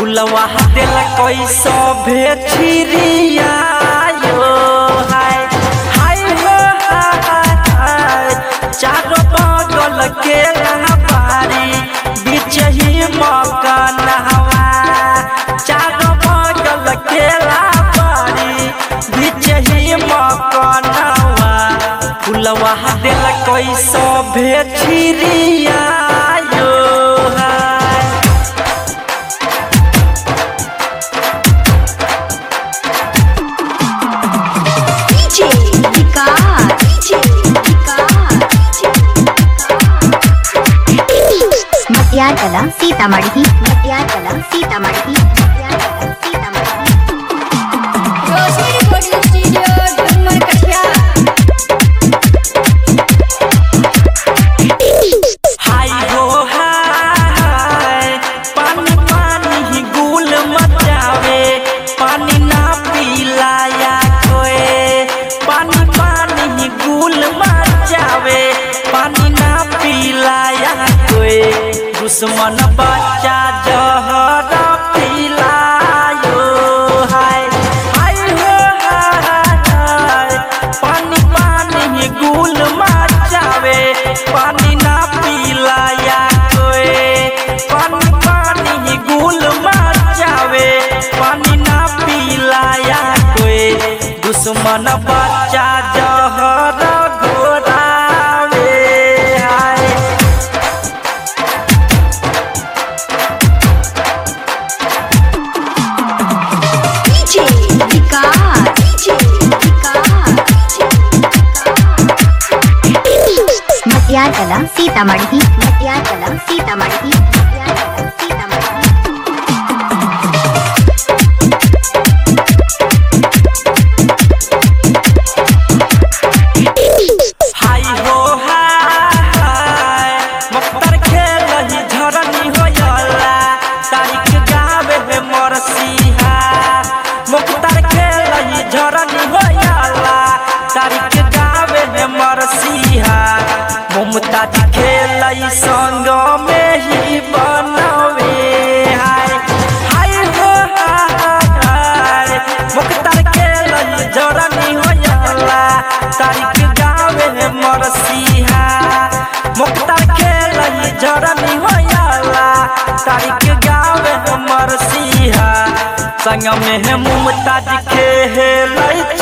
फुलवा दिल कोई सभे छिरियायो हाय हाय हो हाय चारों बगल के लहबारी बीच ही मकान हवा चारों बगल के लहबारी बीच ही मकान हवा फुलवा दिल कोई सभे छिरियायो मटियारकला सीतामढ़ी मटियारकला सीतामढ़ी रोशनी रिकॉर्डिंग स्टूडियो डुमरकटिया। हाय हो हाय पानी पानी ही गुल मचावे पानी ना पिलाया कोई पानी पानी ही गुल मचावे पानी ना पिलाया कोई दुश्मन बच्चा जहर पिलायो हाय हाय हो हाय पानी पानी ही गुल मचावे पानी ना पिलाया कोई पानी पानी ही गुल मचावे पानी ना पिलाया कोई दुश्मन बच्चा जहर घोरावे हाय मटियारकला सीतामढ़ी मटियारकला सीतामढ़ी हाय हो हाय मक्तर खेलही झरनी होयला तारीख गावे है मरसिहा मक्तर खेलही झरनी होयला तारीख गावे है मरसिहा मुमताज खेलई संग में ही बनवे हाय हाय हो हाय मक्तर खेलई झरनी होयला तारीख गावे है मरसिहा मुक्तर खेलई झरनी होयला तारीख गावे है मरसिहा संग में है मुमताज खेलई